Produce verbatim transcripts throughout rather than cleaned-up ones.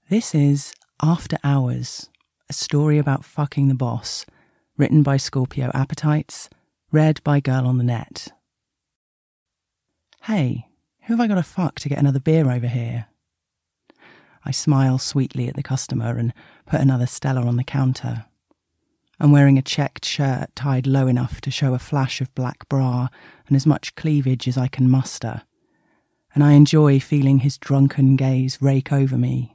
This is After Hours, a story about fucking the boss, written by Scorpio Appetites, read by Girl on the Net. Hey, who have I got to fuck to get another beer over here? I smile sweetly at the customer and put another Stella on the counter. I'm wearing a checked shirt tied low enough to show a flash of black bra and as much cleavage as I can muster, and I enjoy feeling his drunken gaze rake over me.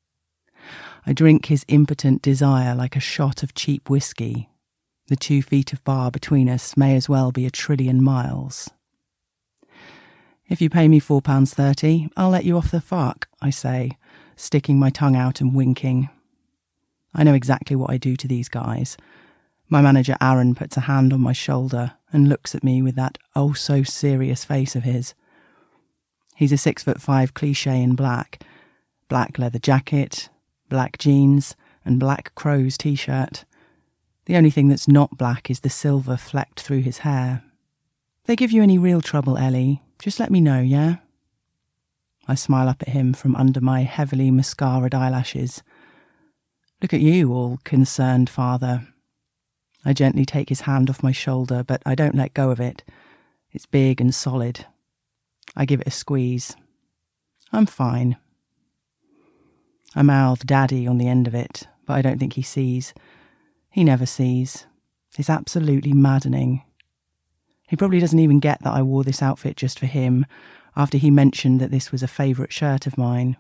I drink his impotent desire like a shot of cheap whiskey. The two feet of bar between us may as well be a trillion miles. If you pay me four pounds thirty, I'll let you off the fuck, I say, sticking my tongue out and winking. I know exactly what I do to these guys. My manager Aaron puts a hand on my shoulder and looks at me with that oh-so-serious face of his. He's a six-foot-five cliché in black. Black leather jacket, black jeans, and black Crows t-shirt. The only thing that's not black is the silver flecked through his hair. If they give you any real trouble, Ellie, just let me know, yeah? I smile up at him from under my heavily mascaraed eyelashes. Look at you, all concerned, father. I gently take his hand off my shoulder, but I don't let go of it. It's big and solid. I give it a squeeze. I'm fine. I mouth daddy on the end of it, but I don't think he sees. He never sees. It's absolutely maddening. He probably doesn't even get that I wore this outfit just for him, after he mentioned that this was a favourite shirt of mine.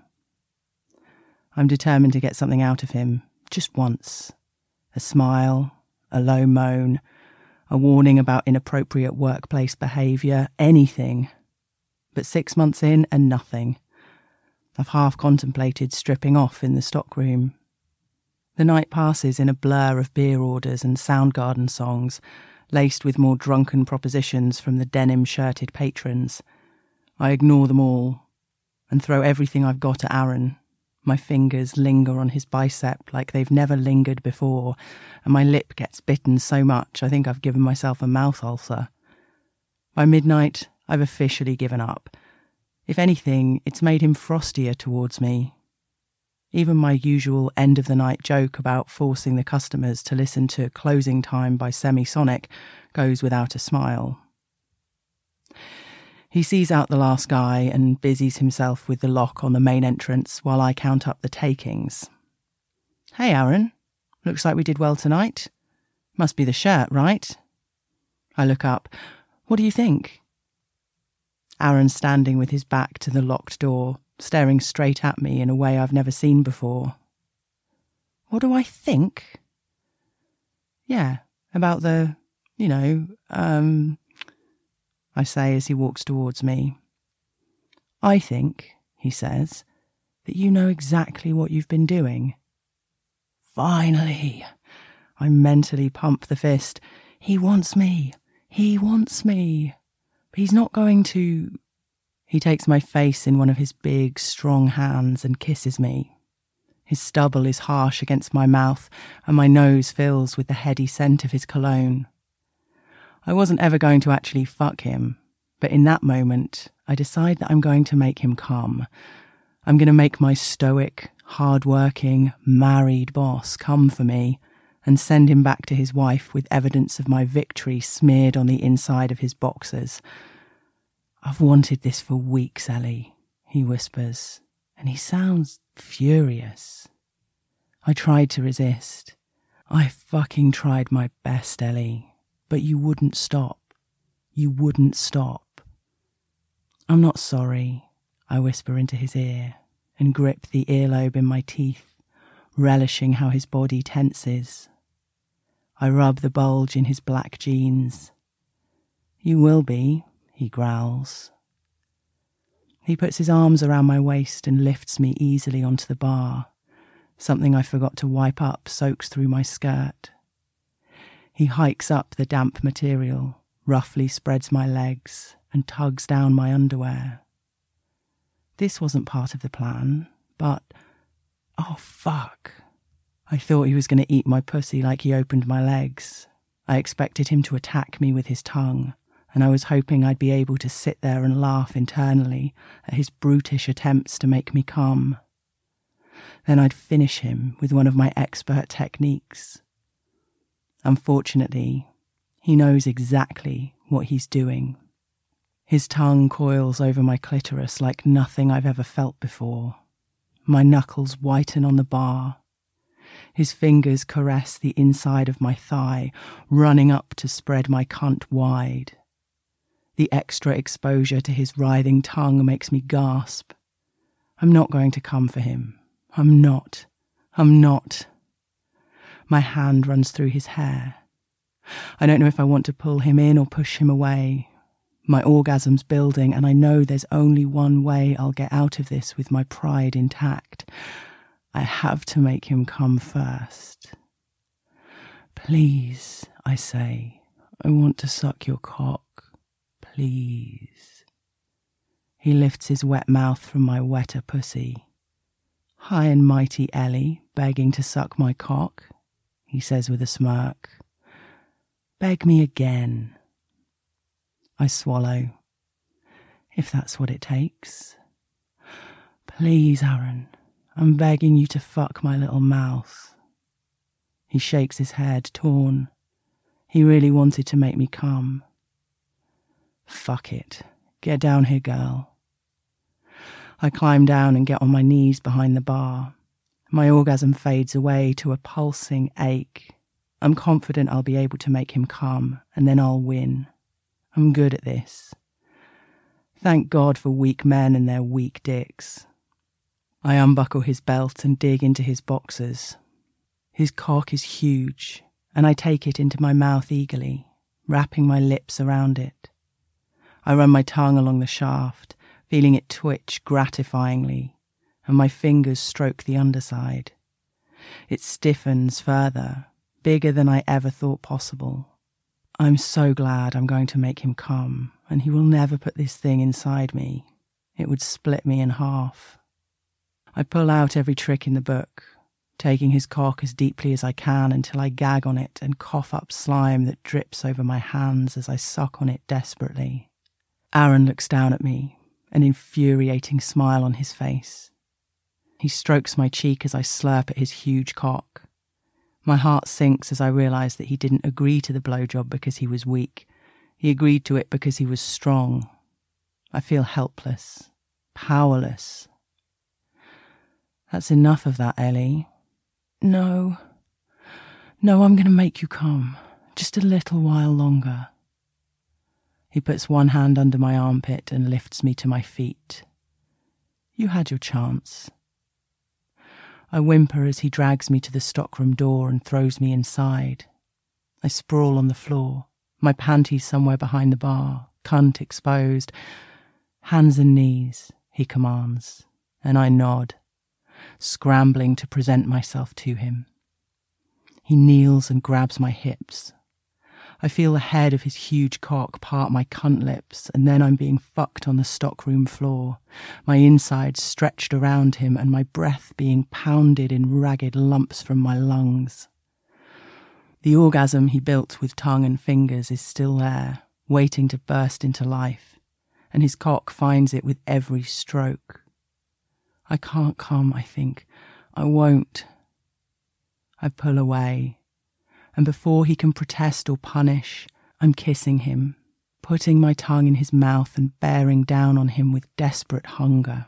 I'm determined to get something out of him, just once. A smile, a low moan, a warning about inappropriate workplace behaviour, anything. But six months in and nothing. I've half contemplated stripping off in the stockroom. The night passes in a blur of beer orders and Soundgarden songs, laced with more drunken propositions from the denim-shirted patrons. I ignore them all and throw everything I've got at Aaron. My fingers linger on his bicep like they've never lingered before, and my lip gets bitten so much I think I've given myself a mouth ulcer. By midnight, I've officially given up. If anything, it's made him frostier towards me. Even my usual end-of-the-night joke about forcing the customers to listen to Closing Time by Semisonic goes without a smile. He sees out the last guy and busies himself with the lock on the main entrance while I count up the takings. Hey, Aaron. Looks like we did well tonight. Must be the shirt, right? I look up. What do you think? Aaron's standing with his back to the locked door, staring straight at me in a way I've never seen before. What do I think? Yeah, about the, you know, um... I say as he walks towards me. I think, he says, that you know exactly what you've been doing. Finally! I mentally pump the fist. He wants me. He wants me. But he's not going to... He takes my face in one of his big, strong hands and kisses me. His stubble is harsh against my mouth, and my nose fills with the heady scent of his cologne. I wasn't ever going to actually fuck him, but in that moment, I decide that I'm going to make him come. I'm going to make my stoic, hard-working, married boss come for me and send him back to his wife with evidence of my victory smeared on the inside of his boxers. I've wanted this for weeks, Ellie, he whispers, and he sounds furious. I tried to resist. I fucking tried my best, Ellie, but you wouldn't stop. You wouldn't stop. I'm not sorry, I whisper into his ear and grip the earlobe in my teeth, relishing how his body tenses. I rub the bulge in his black jeans. You will be, he growls. He puts his arms around my waist and lifts me easily onto the bar. Something I forgot to wipe up soaks through my skirt. He hikes up the damp material, roughly spreads my legs, and tugs down my underwear. This wasn't part of the plan, but... Oh, fuck. I thought he was going to eat my pussy like he opened my legs. I expected him to attack me with his tongue, and I was hoping I'd be able to sit there and laugh internally at his brutish attempts to make me come. Then I'd finish him with one of my expert techniques. Unfortunately, he knows exactly what he's doing. His tongue coils over my clitoris like nothing I've ever felt before. My knuckles whiten on the bar. His fingers caress the inside of my thigh, running up to spread my cunt wide. The extra exposure to his writhing tongue makes me gasp. I'm not going to come for him. I'm not. I'm not. My hand runs through his hair. I don't know if I want to pull him in or push him away. My orgasm's building, and I know there's only one way I'll get out of this with my pride intact. I have to make him come first. Please, I say, I want to suck your cock. Please. He lifts his wet mouth from my wetter pussy. High and mighty Ellie, begging to suck my cock, he says with a smirk. Beg me again. I swallow. If that's what it takes. Please, Aaron, I'm begging you to fuck my little mouth. He shakes his head, torn. He really wanted to make me come. Fuck it. Get down here, girl. I climb down and get on my knees behind the bar. My orgasm fades away to a pulsing ache. I'm confident I'll be able to make him come, and then I'll win. I'm good at this. Thank God for weak men and their weak dicks. I unbuckle his belt and dig into his boxers. His cock is huge, and I take it into my mouth eagerly, wrapping my lips around it. I run my tongue along the shaft, feeling it twitch gratifyingly, and my fingers stroke the underside. It stiffens further, bigger than I ever thought possible. I'm so glad I'm going to make him come, and he will never put this thing inside me. It would split me in half. I pull out every trick in the book, taking his cock as deeply as I can until I gag on it and cough up slime that drips over my hands as I suck on it desperately. Aaron looks down at me, an infuriating smile on his face. He strokes my cheek as I slurp at his huge cock. My heart sinks as I realise that he didn't agree to the blowjob because he was weak. He agreed to it because he was strong. I feel helpless, powerless. That's enough of that, Ellie. No. No, I'm going to make you come. Just a little while longer. He puts one hand under my armpit and lifts me to my feet. You had your chance. I whimper as he drags me to the stockroom door and throws me inside. I sprawl on the floor, my panties somewhere behind the bar, cunt exposed. Hands and knees, he commands, and I nod, scrambling to present myself to him. He kneels and grabs my hips. I feel the head of his huge cock part my cunt lips, and then I'm being fucked on the stockroom floor, my insides stretched around him and my breath being pounded in ragged lumps from my lungs. The orgasm he built with tongue and fingers is still there, waiting to burst into life, and his cock finds it with every stroke. I can't come, I think. I won't. I pull away. And before he can protest or punish, I'm kissing him, putting my tongue in his mouth and bearing down on him with desperate hunger.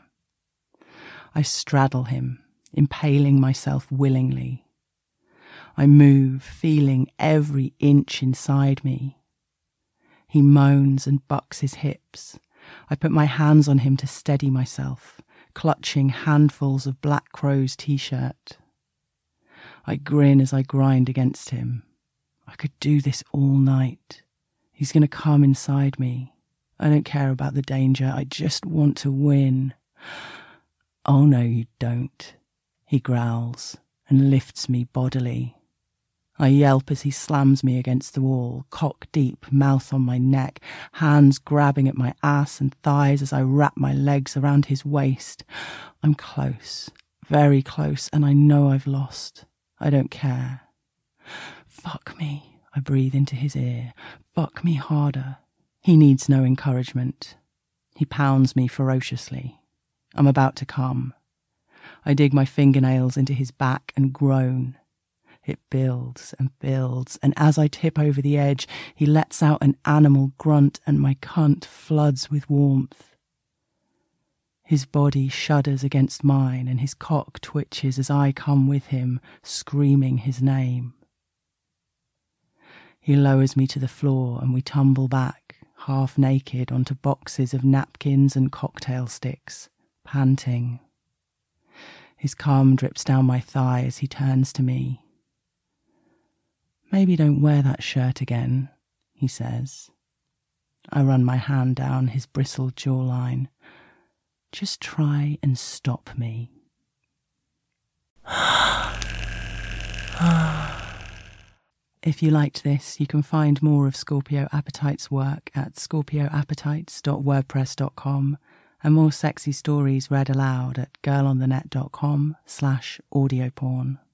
I straddle him, impaling myself willingly. I move, feeling every inch inside me. He moans and bucks his hips. I put my hands on him to steady myself, clutching handfuls of Black Crow's t-shirt. I grin as I grind against him. I could do this all night. He's going to come inside me. I don't care about the danger. I just want to win. Oh, no, you don't, he growls and lifts me bodily. I yelp as he slams me against the wall, cock deep, mouth on my neck, hands grabbing at my ass and thighs as I wrap my legs around his waist. I'm close, very close, and I know I've lost. I don't care. Fuck me, I breathe into his ear. Fuck me harder. He needs no encouragement. He pounds me ferociously. I'm about to come. I dig my fingernails into his back and groan. It builds and builds, and as I tip over the edge, he lets out an animal grunt and my cunt floods with warmth. His body shudders against mine and his cock twitches as I come with him, screaming his name. He lowers me to the floor and we tumble back, half naked, onto boxes of napkins and cocktail sticks, panting. His cum drips down my thigh as he turns to me. "Maybe don't wear that shirt again," he says. I run my hand down his bristled jawline. "Just try and stop me." If you liked this, you can find more of Scorpio Appetite's work at scorpio appetites dot wordpress dot com and more sexy stories read aloud at girlonthenet dot com slash audioporn.